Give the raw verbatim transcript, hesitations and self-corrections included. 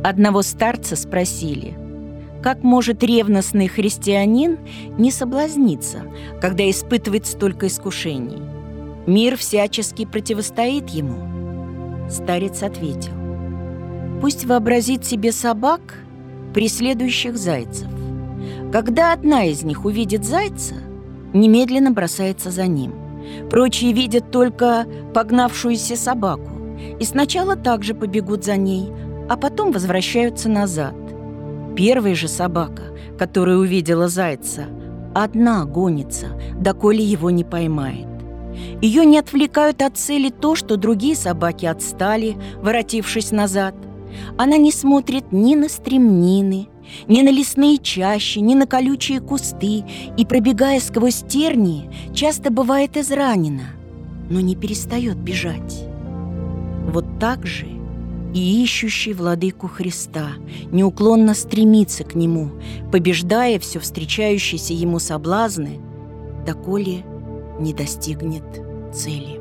Одного старца спросили, как может ревностный христианин не соблазниться, когда испытывает столько искушений? Мир всячески противостоит ему. Старец ответил: пусть вообразит себе собак, преследующих зайцев. Когда одна из них увидит зайца, немедленно бросается за ним. Прочие видят только погнавшуюся собаку и сначала также побегут за ней, а потом возвращаются назад. Первая же собака, которая увидела зайца, одна гонится, доколе его не поймает. Ее не отвлекают от цели то, что другие собаки отстали, воротившись назад. Она не смотрит ни на стремнины, ни на лесные чащи, ни на колючие кусты, и, пробегая сквозь тернии, часто бывает изранена, но не перестает бежать. Вот так же и ищущий владыку Христа неуклонно стремится к Нему, побеждая все встречающиеся ему соблазны, доколе не достигнет цели.